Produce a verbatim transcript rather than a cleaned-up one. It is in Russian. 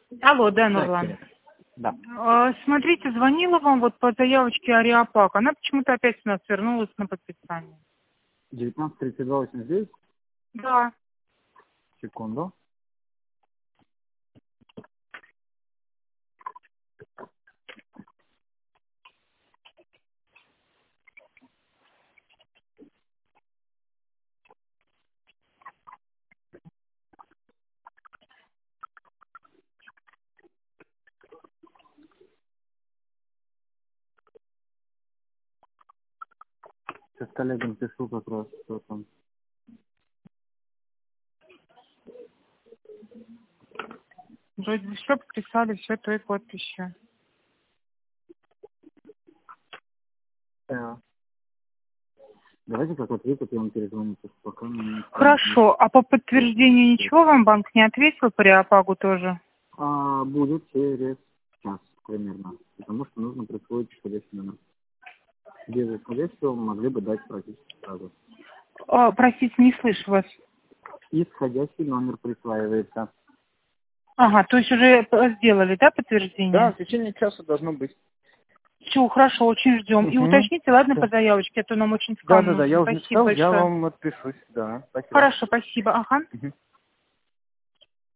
Алло, да, Да, Нурлан. Кирилл. Да. А, Смотрите, звонила вам вот по заявочке Ариапак. Она почему-то опять у нас вернулась на подписание. девятнадцать тридцать два восемьдесят девять. Да. Секунду. Сейчас коллегам пишу как раз, что там. Вроде бы все подписали, все той подписью. Да. Давайте как ответят, я вам перезвоню, потому что пока не... Хорошо, а по подтверждению ничего вам банк не ответил по Ариапагу тоже? А, будет через час примерно, потому что нужно присвоить исходящий номер. Без исходящего могли бы дать практически сразу. А, простите, не слышу вас. Исходящий номер присваивается. Ага, то есть уже п- сделали, да, Да, подтверждение? в течение часа должно быть. Все, хорошо, очень ждем. И Угу. уточните, ладно, по Да. заявочке, а то нам очень Да, скан да, да, я нужен. уже Спасибо написал, я большое. вам отпишусь, да, спасибо. Хорошо, спасибо. Ага. Мгм.